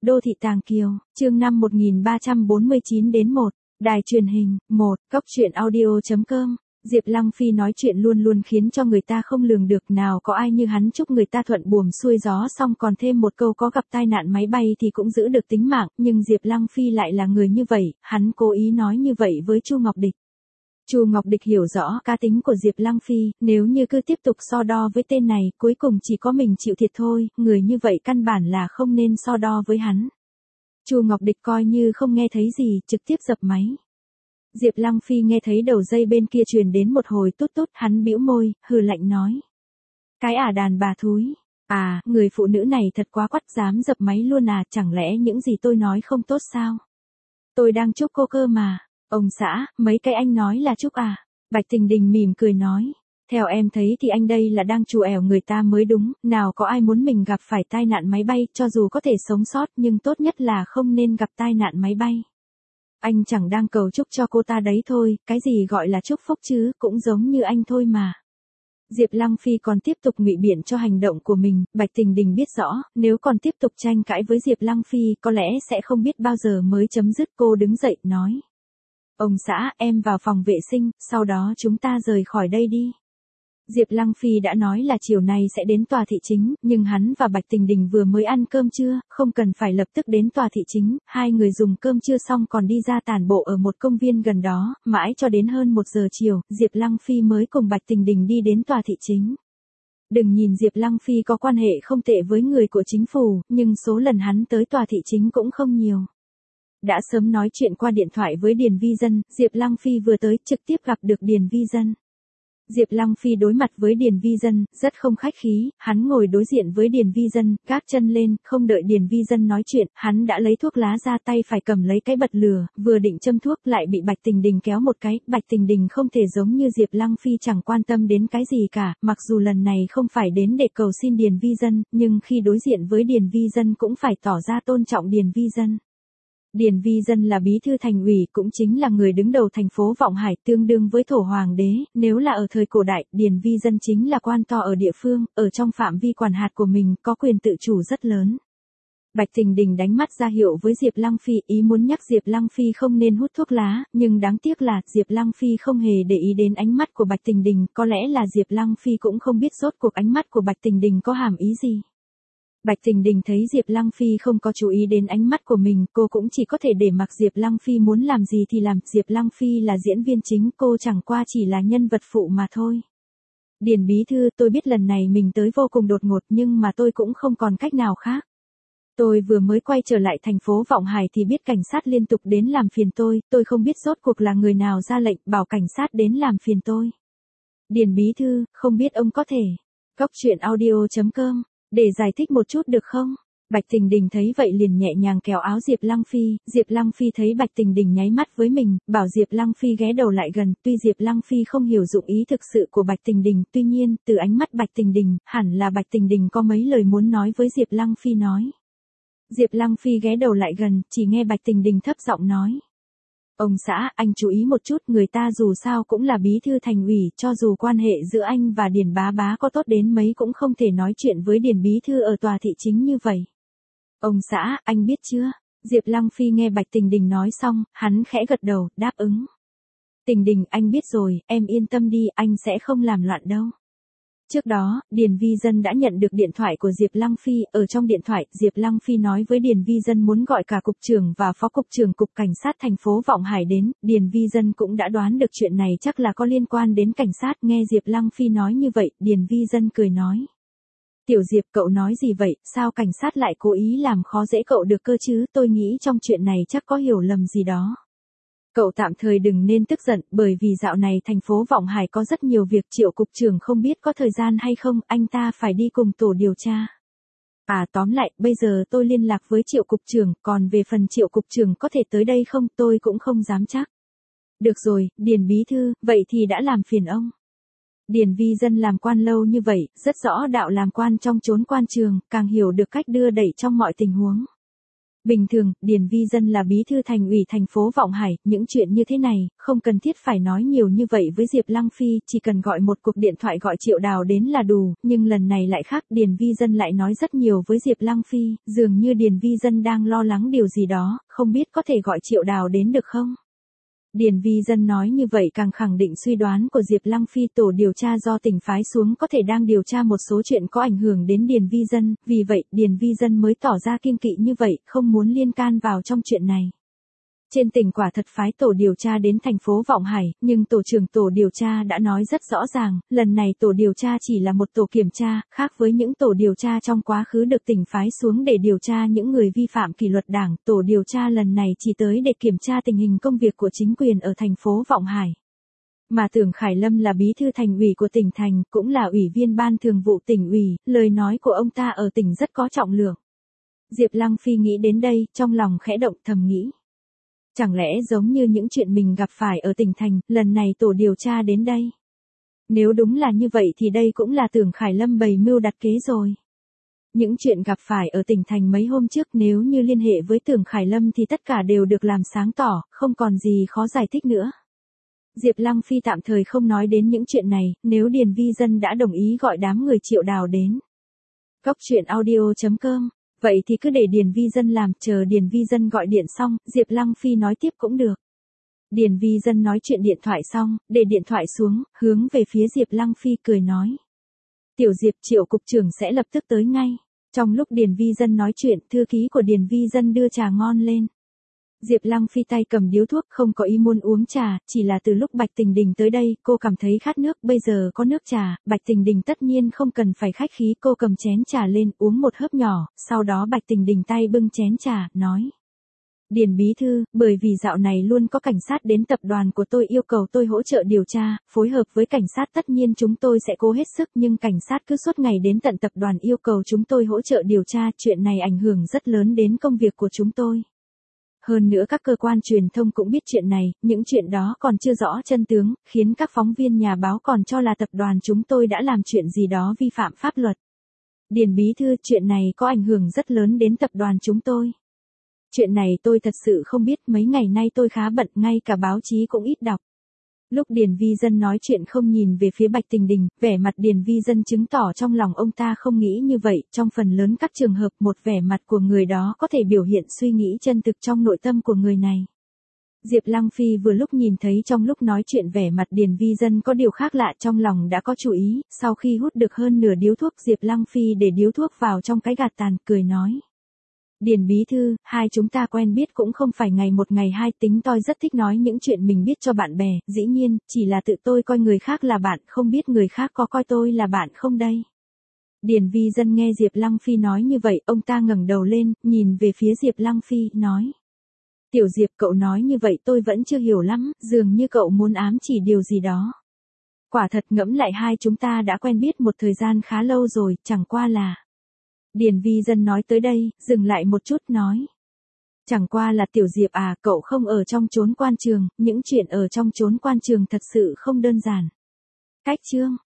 Đô thị Tàng Kiều, chương 5 1349 đến 1, đài truyền hình, 1, cóc truyện audio.com. Diệp Lăng Phi nói chuyện luôn luôn khiến cho người ta không lường được, nào có ai như hắn chúc người ta thuận buồm xuôi gió, xong còn thêm một câu có gặp tai nạn máy bay thì cũng giữ được tính mạng, nhưng Diệp Lăng Phi lại là người như vậy, hắn cố ý nói như vậy với Chu Ngọc Địch. Chu Ngọc Địch hiểu rõ cá tính của Diệp Lăng Phi, nếu như cứ tiếp tục so đo với tên này, cuối cùng chỉ có mình chịu thiệt thôi, người như vậy căn bản là không nên so đo với hắn. Chu Ngọc Địch coi như không nghe thấy gì, trực tiếp dập máy. Diệp Lăng Phi nghe thấy đầu dây bên kia truyền đến một hồi tút tút, hắn bĩu môi, hừ lạnh nói. Cái đàn bà thúi. Người phụ nữ này thật quá quắt, dám dập máy luôn chẳng lẽ những gì tôi nói không tốt sao? Tôi đang chúc cô cơ mà. Ông xã, mấy cái anh nói là chúc Bạch Tình Đình mỉm cười nói. Theo em thấy thì anh đây là đang trù ẻo người ta mới đúng, nào có ai muốn mình gặp phải tai nạn máy bay, cho dù có thể sống sót nhưng tốt nhất là không nên gặp tai nạn máy bay. Anh chẳng đang cầu chúc cho cô ta đấy thôi, cái gì gọi là chúc phúc chứ, cũng giống như anh thôi mà. Diệp Lăng Phi còn tiếp tục ngụy biện cho hành động của mình, Bạch Tình Đình biết rõ, nếu còn tiếp tục tranh cãi với Diệp Lăng Phi có lẽ sẽ không biết bao giờ mới chấm dứt. Cô đứng dậy, nói. Ông xã, em vào phòng vệ sinh, sau đó chúng ta rời khỏi đây đi. Diệp Lăng Phi đã nói là chiều nay sẽ đến tòa thị chính, nhưng hắn và Bạch Tình Đình vừa mới ăn cơm trưa, không cần phải lập tức đến tòa thị chính, hai người dùng cơm trưa xong còn đi ra tản bộ ở một công viên gần đó, mãi cho đến hơn 1 giờ chiều, Diệp Lăng Phi mới cùng Bạch Tình Đình đi đến tòa thị chính. Đừng nhìn Diệp Lăng Phi có quan hệ không tệ với người của chính phủ, nhưng số lần hắn tới tòa thị chính cũng không nhiều. Đã sớm nói chuyện qua điện thoại với Điền Vi Dân, Diệp Lăng Phi vừa tới trực tiếp gặp được Điền Vi Dân. Diệp Lăng Phi đối mặt với Điền Vi Dân, rất không khách khí, hắn ngồi đối diện với Điền Vi Dân, gác chân lên, không đợi Điền Vi Dân nói chuyện, hắn đã lấy thuốc lá ra, tay phải cầm lấy cái bật lửa, vừa định châm thuốc lại bị Bạch Tình Đình kéo một cái. Bạch Tình Đình không thể giống như Diệp Lăng Phi chẳng quan tâm đến cái gì cả, mặc dù lần này không phải đến để cầu xin Điền Vi Dân, nhưng khi đối diện với Điền Vi Dân cũng phải tỏ ra tôn trọng Điền Vi Dân. Điền Vi Dân là bí thư thành ủy, cũng chính là người đứng đầu thành phố Vọng Hải, tương đương với thổ hoàng đế, nếu là ở thời cổ đại, Điền Vi Dân chính là quan to ở địa phương, ở trong phạm vi quản hạt của mình, có quyền tự chủ rất lớn. Bạch Tình Đình đánh mắt ra hiệu với Diệp Lăng Phi, ý muốn nhắc Diệp Lăng Phi không nên hút thuốc lá, nhưng đáng tiếc là Diệp Lăng Phi không hề để ý đến ánh mắt của Bạch Tình Đình, có lẽ là Diệp Lăng Phi cũng không biết rốt cuộc ánh mắt của Bạch Tình Đình có hàm ý gì. Bạch Tình Đình thấy Diệp Lăng Phi không có chú ý đến ánh mắt của mình, cô cũng chỉ có thể để mặc Diệp Lăng Phi muốn làm gì thì làm, Diệp Lăng Phi là diễn viên chính, cô chẳng qua chỉ là nhân vật phụ mà thôi. Điền bí thư, tôi biết lần này mình tới vô cùng đột ngột nhưng mà tôi cũng không còn cách nào khác. Tôi vừa mới quay trở lại thành phố Vọng Hải thì biết cảnh sát liên tục đến làm phiền tôi không biết rốt cuộc là người nào ra lệnh bảo cảnh sát đến làm phiền tôi. Điền bí thư, không biết ông có thể. Cóc truyện audio.com. Để giải thích một chút được không? Bạch Tình Đình thấy vậy liền nhẹ nhàng kéo áo Diệp Lăng Phi, Diệp Lăng Phi thấy Bạch Tình Đình nháy mắt với mình, bảo Diệp Lăng Phi ghé đầu lại gần, tuy Diệp Lăng Phi không hiểu dụng ý thực sự của Bạch Tình Đình, tuy nhiên, từ ánh mắt Bạch Tình Đình, hẳn là Bạch Tình Đình có mấy lời muốn nói với Diệp Lăng Phi nói. Diệp Lăng Phi ghé đầu lại gần, chỉ nghe Bạch Tình Đình thấp giọng nói. Ông xã, anh chú ý một chút, người ta dù sao cũng là bí thư thành ủy, cho dù quan hệ giữa anh và Điền bá bá có tốt đến mấy cũng không thể nói chuyện với Điền bí thư ở tòa thị chính như vậy. Ông xã, anh biết chưa? Diệp Lăng Phi nghe Bạch Tình Đình nói xong, hắn khẽ gật đầu, đáp ứng. Tình Đình, anh biết rồi, em yên tâm đi, anh sẽ không làm loạn đâu. Trước đó, Điền Vi Dân đã nhận được điện thoại của Diệp Lăng Phi, ở trong điện thoại, Diệp Lăng Phi nói với Điền Vi Dân muốn gọi cả cục trưởng và phó cục trưởng cục cảnh sát thành phố Vọng Hải đến, Điền Vi Dân cũng đã đoán được chuyện này chắc là có liên quan đến cảnh sát, nghe Diệp Lăng Phi nói như vậy, Điền Vi Dân cười nói. Tiểu Diệp, cậu nói gì vậy, sao cảnh sát lại cố ý làm khó dễ cậu được cơ chứ, tôi nghĩ trong chuyện này chắc có hiểu lầm gì đó. Cậu tạm thời đừng nên tức giận, bởi vì dạo này thành phố Vọng Hải có rất nhiều việc, Triệu cục trưởng không biết có thời gian hay không, anh ta phải đi cùng tổ điều tra. Tóm lại, bây giờ tôi liên lạc với Triệu cục trưởng, còn về phần Triệu cục trưởng có thể tới đây không, tôi cũng không dám chắc. Được rồi, Điền bí thư, vậy thì đã làm phiền ông. Điền Vi Dân làm quan lâu như vậy, rất rõ đạo làm quan trong chốn quan trường, càng hiểu được cách đưa đẩy trong mọi tình huống. Bình thường, Điền Vi Dân là bí thư thành ủy thành phố Vọng Hải, những chuyện như thế này, không cần thiết phải nói nhiều như vậy với Diệp Lăng Phi, chỉ cần gọi một cuộc điện thoại gọi Triệu Đào đến là đủ, nhưng lần này lại khác, Điền Vi Dân lại nói rất nhiều với Diệp Lăng Phi, dường như Điền Vi Dân đang lo lắng điều gì đó, không biết có thể gọi Triệu Đào đến được không? Điền Vi Dân nói như vậy càng khẳng định suy đoán của Diệp Lăng Phi, tổ điều tra do tỉnh phái xuống có thể đang điều tra một số chuyện có ảnh hưởng đến Điền Vi Dân, vì vậy Điền Vi Dân mới tỏ ra kiêng kỵ như vậy, không muốn liên can vào trong chuyện này. Trên tỉnh quả thật phái tổ điều tra đến thành phố Vọng Hải, nhưng tổ trưởng tổ điều tra đã nói rất rõ ràng, lần này tổ điều tra chỉ là một tổ kiểm tra, khác với những tổ điều tra trong quá khứ được tỉnh phái xuống để điều tra những người vi phạm kỷ luật đảng, tổ điều tra lần này chỉ tới để kiểm tra tình hình công việc của chính quyền ở thành phố Vọng Hải. Mà Tưởng Khải Lâm là bí thư thành ủy của tỉnh thành, cũng là ủy viên ban thường vụ tỉnh ủy, lời nói của ông ta ở tỉnh rất có trọng lượng. Diệp Lăng Phi nghĩ đến đây, trong lòng khẽ động thầm nghĩ. Chẳng lẽ giống như những chuyện mình gặp phải ở tỉnh thành, lần này tổ điều tra đến đây. Nếu đúng là như vậy thì đây cũng là Tưởng Khải Lâm bày mưu đặt kế rồi. Những chuyện gặp phải ở tỉnh thành mấy hôm trước nếu như liên hệ với Tưởng Khải Lâm thì tất cả đều được làm sáng tỏ, không còn gì khó giải thích nữa. Diệp Lăng Phi tạm thời không nói đến những chuyện này, nếu Điền Vi Dân đã đồng ý gọi đám người Triệu Đào đến. Cốc truyện audio.com. Vậy thì cứ để Điền Vi Dân làm, chờ Điền Vi Dân gọi điện xong, Diệp Lăng Phi nói tiếp cũng được. Điền Vi Dân nói chuyện điện thoại xong, để điện thoại xuống, hướng về phía Diệp Lăng Phi cười nói. Tiểu Diệp, Triệu cục trưởng sẽ lập tức tới ngay. Trong lúc Điền Vi Dân nói chuyện, thư ký của Điền Vi Dân đưa trà ngon lên. Diệp Lăng Phi tay cầm điếu thuốc, không có ý muốn uống trà, chỉ là từ lúc Bạch Tình Đình tới đây, cô cảm thấy khát nước, bây giờ có nước trà, Bạch Tình Đình tất nhiên không cần phải khách khí, cô cầm chén trà lên, uống một hớp nhỏ, sau đó Bạch Tình Đình tay bưng chén trà, nói. Điền bí thư, bởi vì dạo này luôn có cảnh sát đến tập đoàn của tôi yêu cầu tôi hỗ trợ điều tra, phối hợp với cảnh sát, tất nhiên chúng tôi sẽ cố hết sức, nhưng cảnh sát cứ suốt ngày đến tận tập đoàn yêu cầu chúng tôi hỗ trợ điều tra, chuyện này ảnh hưởng rất lớn đến công việc của chúng tôi. Hơn nữa các cơ quan truyền thông cũng biết chuyện này, những chuyện đó còn chưa rõ chân tướng, khiến các phóng viên nhà báo còn cho là tập đoàn chúng tôi đã làm chuyện gì đó vi phạm pháp luật. Điền bí thư, chuyện này có ảnh hưởng rất lớn đến tập đoàn chúng tôi. Chuyện này tôi thật sự không biết, mấy ngày nay tôi khá bận, ngay cả báo chí cũng ít đọc. Lúc Điền Vi Dân nói chuyện không nhìn về phía Bạch Tình Đình, vẻ mặt Điền Vi Dân chứng tỏ trong lòng ông ta không nghĩ như vậy, trong phần lớn các trường hợp một vẻ mặt của người đó có thể biểu hiện suy nghĩ chân thực trong nội tâm của người này. Diệp Lăng Phi vừa lúc nhìn thấy trong lúc nói chuyện vẻ mặt Điền Vi Dân có điều khác lạ, trong lòng đã có chú ý, sau khi hút được hơn nửa điếu thuốc, Diệp Lăng Phi để điếu thuốc vào trong cái gạt tàn, cười nói. Điền bí thư, hai chúng ta quen biết cũng không phải ngày một ngày hai, tính tôi rất thích nói những chuyện mình biết cho bạn bè, dĩ nhiên, chỉ là tự tôi coi người khác là bạn, không biết người khác có coi tôi là bạn không đây. Điền Vi Dân nghe Diệp Lăng Phi nói như vậy, ông ta ngẩng đầu lên, nhìn về phía Diệp Lăng Phi, nói. Tiểu Diệp, cậu nói như vậy tôi vẫn chưa hiểu lắm, dường như cậu muốn ám chỉ điều gì đó. Quả thật ngẫm lại hai chúng ta đã quen biết một thời gian khá lâu rồi, chẳng qua là... Điền Vi Dân nói tới đây, dừng lại một chút nói. Chẳng qua là Tiểu Diệp à, cậu không ở trong chốn quan trường, những chuyện ở trong chốn quan trường thật sự không đơn giản. Cách chương.